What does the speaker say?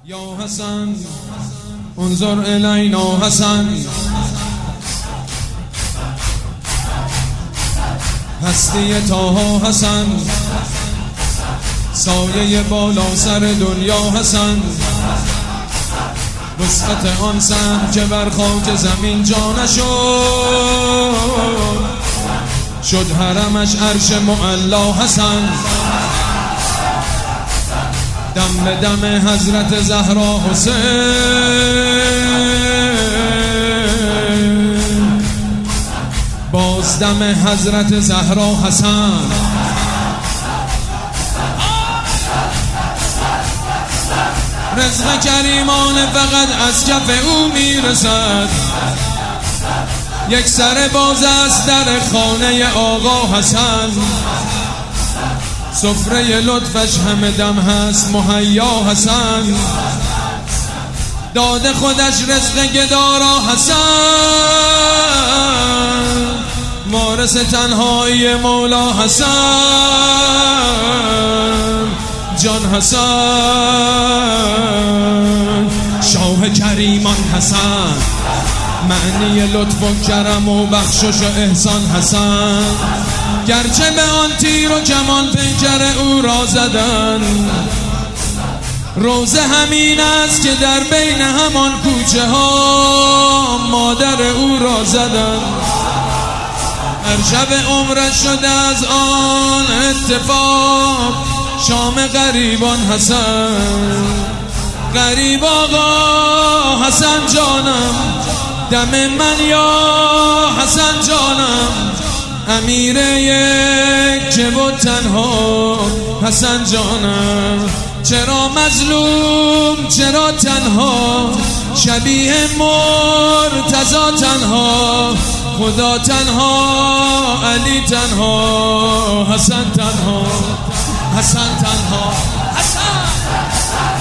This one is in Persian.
یا حسن انظر الینا حسن، هستی طه حسن، سایه بالا سر دنیا حسن، وسعت آن سن که بر خاک زمین جا نشد، شد حرمش عرش معلا حسن. دم به دم حضرت زهرا حسین، باز دم حضرت زهرا حسن. رزق کریمان فقط از کف او میرسد، یک سر باز است در خانه آقا حسن. سفره لطفش همه دم هست مهیا حسن، داده خودش رزق گدارا حسن. وارث تنهایی مولا حسن، جان حسن. شاه کریمان حسن، معنی لطف و کرم و بخشش و احسان حسن. گرچه به آن تیر و کمان پیکر او را زدن، روزه همین است که در بین همان کوچه ها مادر او را زدن. هر شب عمرش شده از آن اتفاق شام غریبان حسن. غریب آقا حسن جانم، دم من یا حسن جانم. امیر یک و تنها حسن جانم. چرا مظلوم چرا تنها، شبیه مرتضی تنها. خدا تنها، علی تنها، حسن تنها، حسن تنها، حسن.